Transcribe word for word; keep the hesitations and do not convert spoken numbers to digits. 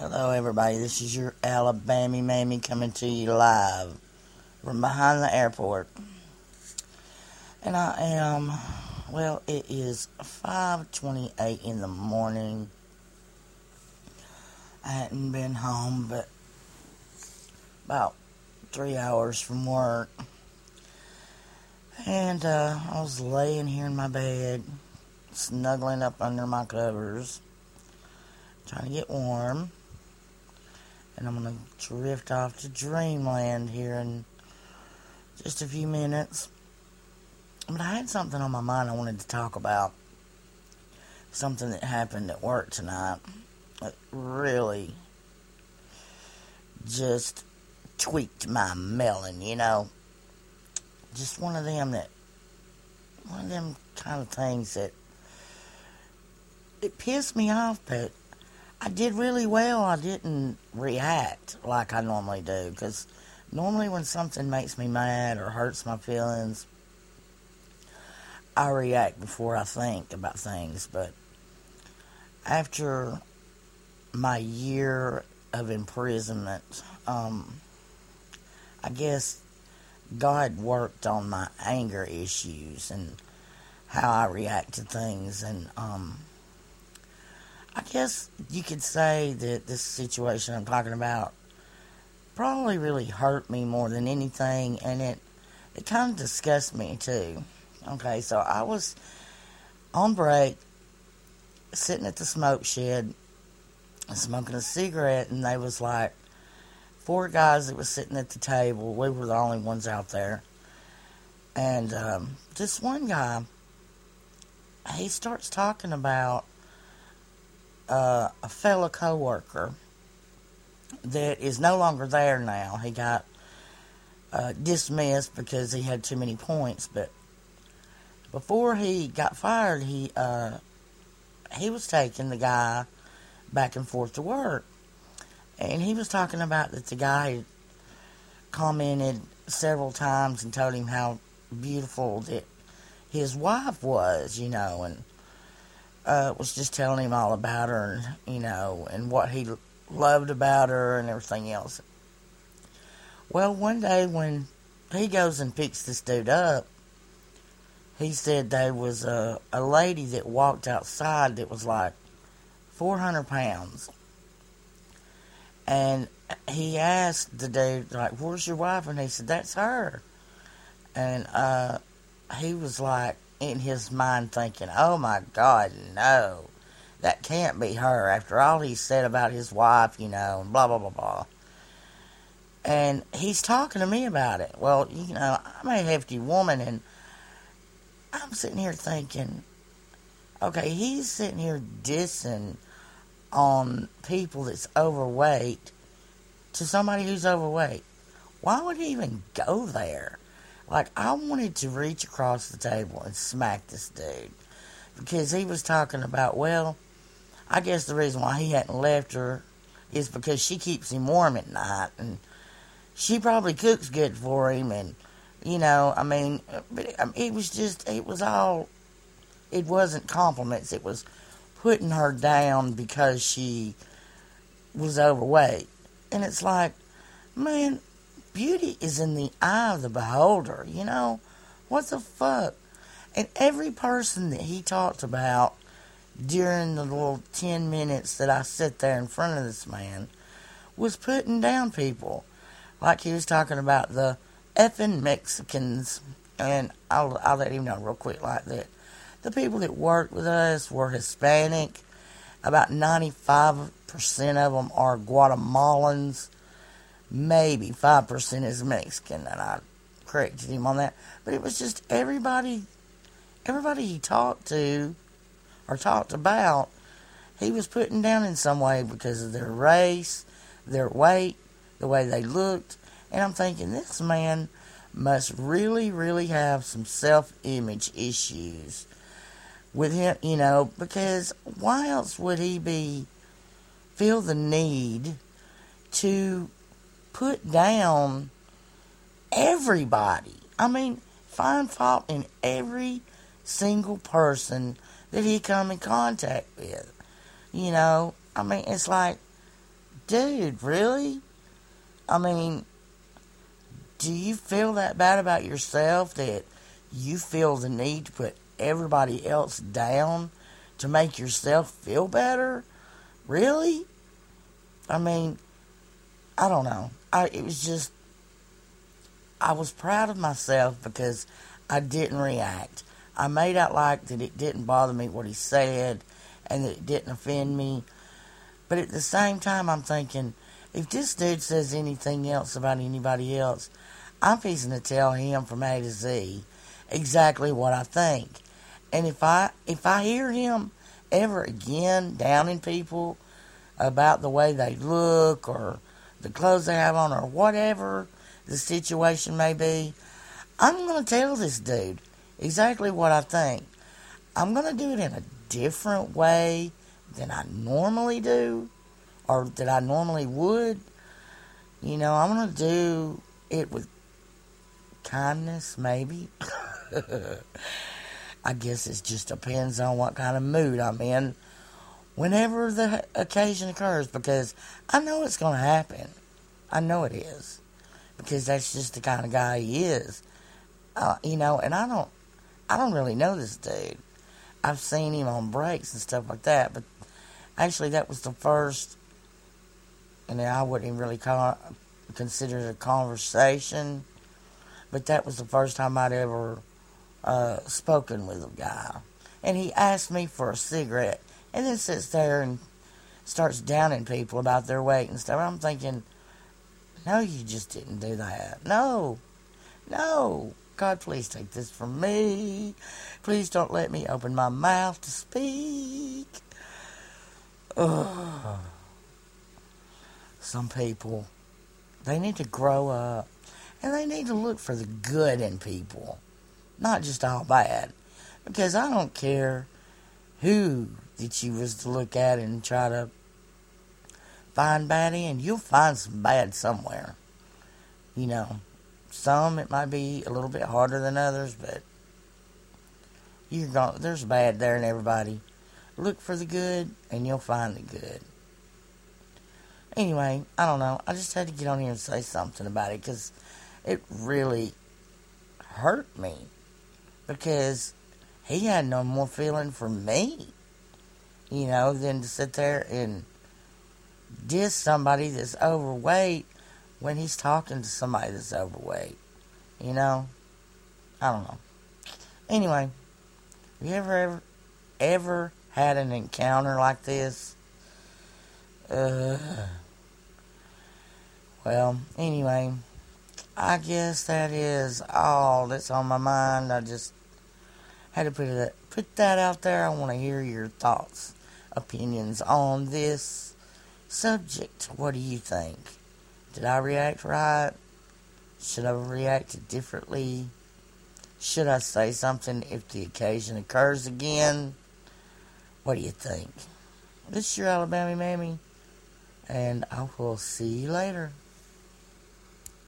Hello, everybody. This is your Alabama Mammy coming to you live from behind the airport. And I am, well, it is five twenty-eight in the morning. I hadn't been home but about three hours from work. And uh, I was laying here in my bed, snuggling up under my covers, trying to get warm. And I'm going to drift off to dreamland here in just a few minutes. But I had something on my mind I wanted to talk about. Something that happened at work tonight. It really just tweaked my melon, you know. Just one of them that, one of them kind of things that, it pissed me off, but I did really well. I didn't react like I normally do, because normally when something makes me mad or hurts my feelings, I react before I think about things. But after my year of imprisonment, um, I guess God worked on my anger issues and how I react to things, and um, I guess you could say that this situation I'm talking about probably really hurt me more than anything, and it, it kind of disgusts me too. Okay, so I was on break, sitting at the smoke shed, smoking a cigarette, and they was like four guys that was sitting at the table. We were the only ones out there. And um, this one guy, he starts talking about Uh, a fellow coworker that is no longer there now. He got uh, dismissed because he had too many points. But before he got fired, he uh, he was taking the guy back and forth to work, and he was talking about that the guy commented several times and told him how beautiful that his wife was, you know, and Uh, was just telling him all about her, and, you know, and what he loved about her and everything else. Well, one day when he goes and picks this dude up, he said there was a, a lady that walked outside that was like four hundred pounds. And he asked the dude, like, where's your wife? And he said, that's her. And uh, he was like, in his mind thinking, oh my God, no, that can't be her, after all he said about his wife, you know, and blah, blah, blah, blah. And he's talking to me about it. Well, you know, I'm a hefty woman, and I'm sitting here thinking, okay, he's sitting here dissing on people that's overweight to somebody who's overweight. Why would he even go there? Like, I wanted to reach across the table and smack this dude. Because he was talking about, well, I guess the reason why he hadn't left her is because she keeps him warm at night. And she probably cooks good for him. And, you know, I mean, but it was just, it was all, it wasn't compliments. It was putting her down because she was overweight. And it's like, man, beauty is in the eye of the beholder, you know? What the fuck? And every person that he talked about during the little ten minutes that I sit there in front of this man was putting down people. Like he was talking about the effing Mexicans, and I'll, I'll let him know real quick like that. The people that worked with us were Hispanic. About ninety-five percent of them are Guatemalans. Maybe five percent is Mexican, and I corrected him on that. But it was just everybody, everybody he talked to, or talked about, he was putting down in some way because of their race, their weight, the way they looked. And I'm thinking, this man must really, really have some self-image issues with him, you know, because why else would he be, feel the need to put down everybody? I mean, find fault in every single person that he come in contact with. You know, I mean, it's like, dude, really? I mean, do you feel that bad about yourself that you feel the need to put everybody else down to make yourself feel better? Really? I mean, I don't know. I, it was just, I was proud of myself because I didn't react. I made out like that it didn't bother me what he said and that it didn't offend me. But at the same time, I'm thinking, if this dude says anything else about anybody else, I'm fixing to tell him from A to Z exactly what I think. And if I if I hear him ever again downing people about the way they look or the clothes they have on or whatever the situation may be, I'm going to tell this dude exactly what I think. I'm going to do it in a different way than I normally do or that I normally would. You know, I'm going to do it with kindness, maybe. I guess it just depends on what kind of mood I'm in whenever the occasion occurs, because I know it's going to happen. I know it is, because that's just the kind of guy he is. Uh, you know, and I don't, I don't really know this dude. I've seen him on breaks and stuff like that, but actually that was the first, and I wouldn't even really call, consider it a conversation, but that was the first time I'd ever uh, spoken with a guy. And he asked me for a cigarette, and then sits there and starts downing people about their weight and stuff. I'm thinking, no, you just didn't do that. No, no. God, please take this from me. Please don't let me open my mouth to speak. Ugh. Some people, they need to grow up, and they need to look for the good in people, not just all bad. Because I don't care who that you was to look at and try to find bad in. You'll find some bad somewhere. You know, some it might be a little bit harder than others, but you're going there's bad there in everybody. Look for the good, and you'll find the good. Anyway, I don't know. I just had to get on here and say something about it because it really hurt me. Because he had no more feeling for me, you know, than to sit there and diss somebody that's overweight when he's talking to somebody that's overweight, you know? I don't know. Anyway, have you ever, ever, ever had an encounter like this? Uh, well, anyway, I guess that is all that's on my mind. I just had to put it, put that out there. I want to hear your thoughts, opinions on this subject. What do you think? Did I react right? Should I have reacted differently? Should I say something if the occasion occurs again? What do you think? This is your Alabama Mammy, and I will see you later.